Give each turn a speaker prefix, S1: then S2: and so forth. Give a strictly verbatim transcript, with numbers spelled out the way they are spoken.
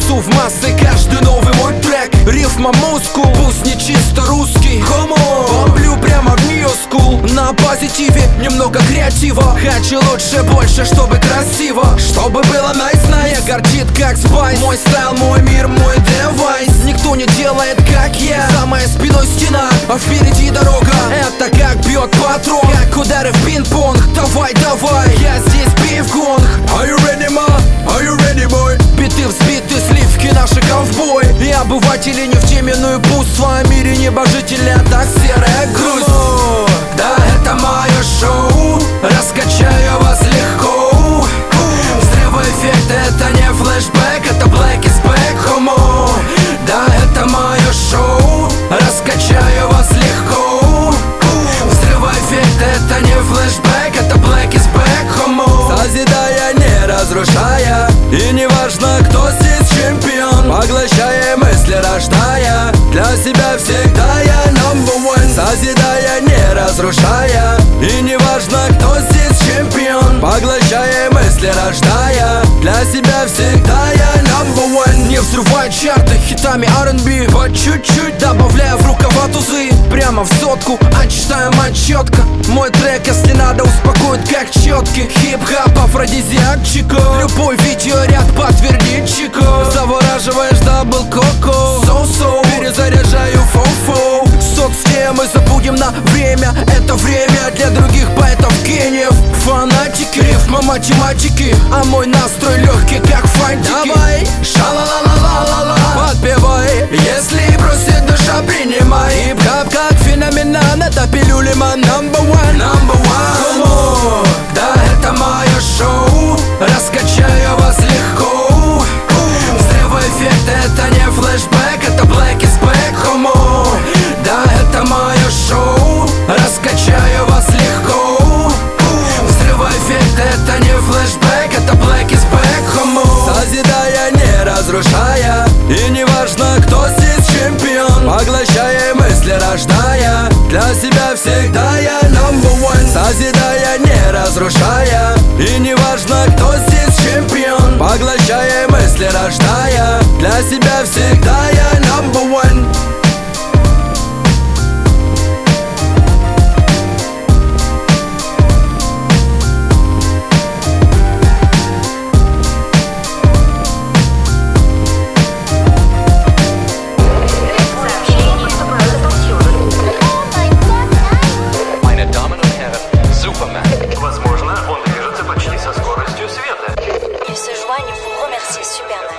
S1: Несу в массы каждый новый мой трек. Рифма мускул, пусть не чисто русский. Хомо, бомблю прямо в New School. На позитиве, немного креатива. Хочу лучше, больше, чтобы красиво, чтобы было nice, nice. Горчит как спайс. Мой стайл, мой мир, мой девайс. Никто не делает как я. За моей спиной стена, а впереди дорога. Это как бьет патрон, как удары в пинг-понг. Давай, давай, я здесь пивгонг. Are you ready, ma? Are you ready, boy? Биты взбиты, сливки наши ковбой. И обыватели не в теме, но и пусть в своем мире небожители, а так серая грусть. Да, это мое шоу, раскачаю вас легко. Взрывы эффекта, это не флешбэк, это black is back, homo. Да, это мое шоу, раскачаю вас легко. Взрывы эффекта, это не флешбэк, это black is back, homo. Созидая, не разрушая, и не важно, кто здесь чемпион. Поглощая мысли, рождая, для себя всегда я number one. Созидая, не разрушая, и не важно, кто здесь чемпион. Поглощая мысли, рождая, для себя всегда я number one. Не взрывай чарты хитами ар энд би, по чуть-чуть добавляя в рукава тузы. Прямо в сотку, а читаем отчетко. Мой трек, если надо, успокоит как четки. Хип-хап, афродизиак, чико. Любой видеоряд подтвердит чико. Завораживаешь дабл коко. Соу-соу, перезаряжаю фоу-фоу. Соцтемы забудем на время. Это время для других поэтов гениев. Фанатики, рифма математики, а мой настрой легкий как фантики. Давай, ша-ла-ла-ла-ла-ла-ла, подпевай, если бросит душа, принимай. Хип-хап как феноменан, это пилюли ман number one, number one. Хомо, да, это мое шоу, раскачаю вас легко. Взрывы эффекта, это не флешбэк, это black is back, хомо. Да, это мое шоу, раскачаю вас легко. Взрывы эффекта, это не флешбэк, это black is back, хомо. Созидая, не разрушая, и не важно, кто здесь чемпион. Поглощая мысли, рождая, для себя всегда я number one. Созидая, не разрушая, и не важно, кто здесь чемпион. Поглощая мысли, рождая, для себя всегда я